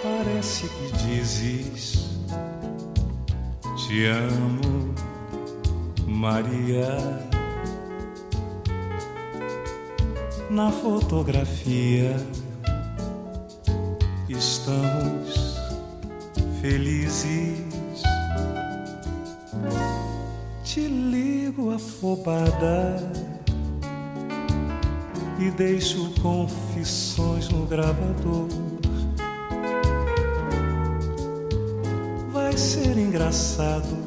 Parece que dizes te amo, Maria. Na fotografia estamos felizes. Te ligo afobada e deixo confissões no gravador. Vai ser engraçado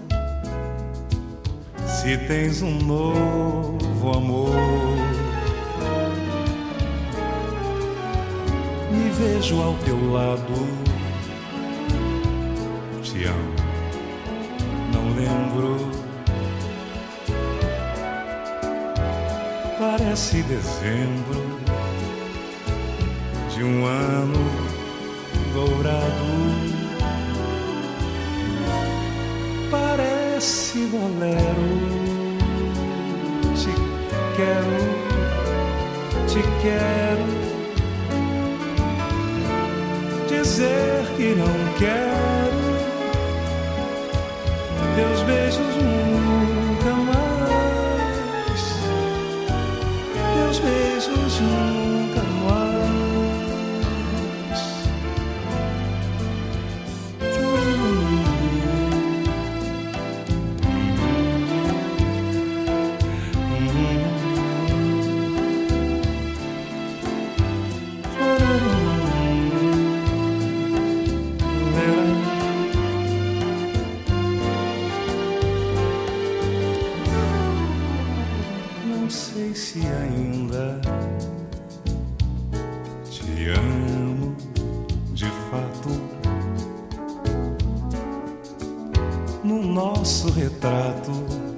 se tens um novo amor. Me vejo ao teu lado, te amo, não lembro. Parece dezembro de um ano dourado. Parece bolero. Te quero dizer que não quero teus beijos nunca mais, teus beijos nunca mais. Não sei se ainda te amo de fato. No nosso retrato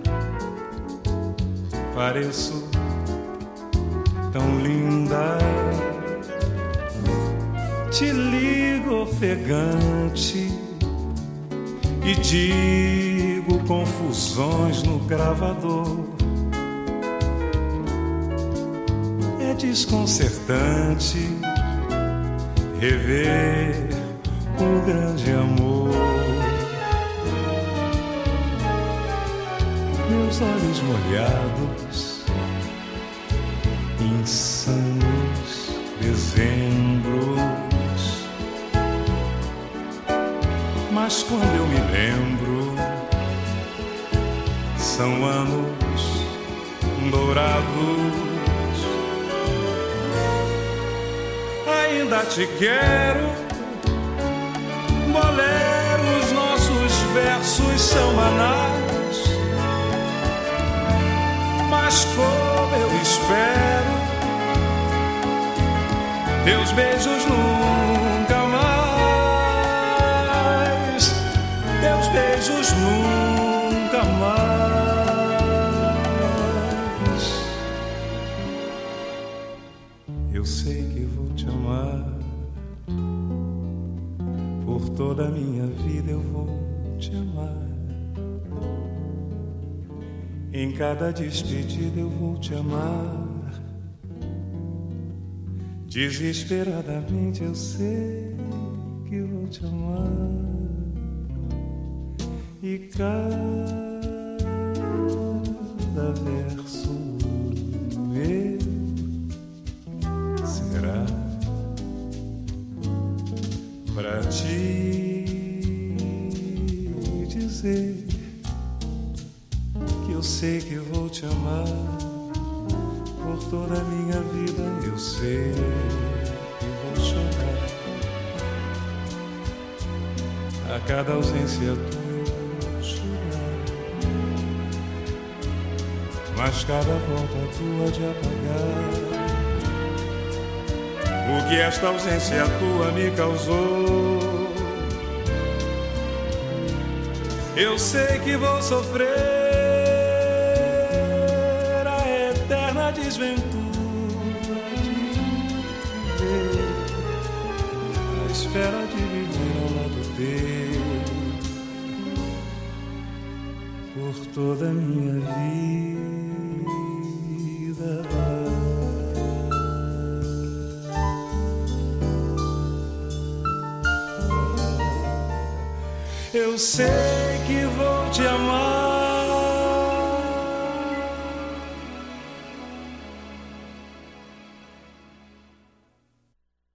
pareço tão linda. Te ligo ofegante e digo confusões no gravador. É desconcertante rever o grande amor. Meus olhos molhados, insanos dezembros. Mas quando eu me lembro, são anos dourados. Ainda te quero, boleros, nossos versos são banais. Mas como eu espero, teus beijos nunca mais, teus beijos nunca mais. Eu sei que vou te amar, por toda a minha vida eu vou te amar. Em cada despedida eu vou te amar. Desesperadamente eu sei que vou te amar. E cada verso meu será pra te dizer que eu sei que vou te amar. Por toda a minha vida eu sei que vou chorar. A cada ausência tua eu vou chorar. Mas cada volta tua de apagar o que esta ausência tua me causou. Eu sei que vou sofrer a eterna desventura de viver, a espera de viver ao lado teu, por toda a minha vida. Eu sei que vou te amar.